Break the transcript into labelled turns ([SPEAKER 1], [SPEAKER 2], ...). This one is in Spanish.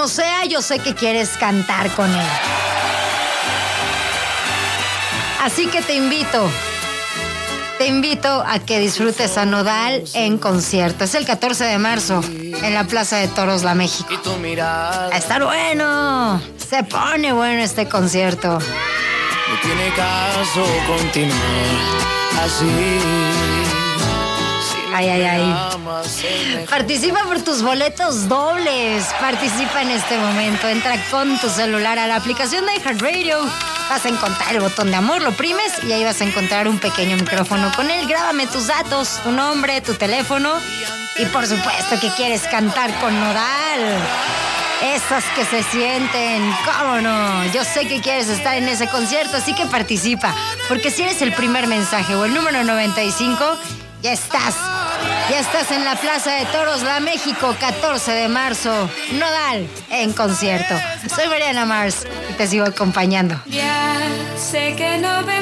[SPEAKER 1] como sea, yo sé que quieres cantar con él. Así que te invito a que disfrutes a Nodal en concierto. Es el 14 de marzo en la Plaza de Toros La México. Va a estar bueno. Se pone bueno este concierto.
[SPEAKER 2] No tiene caso continuar así.
[SPEAKER 1] Ay. Participa por tus boletos dobles. Participa en este momento. Entra con tu celular a la aplicación de iHeartRadio. Vas a encontrar el botón de amor, lo oprimes y ahí vas a encontrar un pequeño micrófono con él. Grábame tus datos, tu nombre, tu teléfono y por supuesto que quieres cantar con Nodal. Esas que se sienten, ¿cómo no? Yo sé que quieres estar en ese concierto, así que participa. Porque si eres el primer mensaje o el número 95, ya estás en la Plaza de Toros La México, 14 de marzo. Nodal en concierto. Soy Mariana Mars y te sigo acompañando.
[SPEAKER 3] Ya sé que no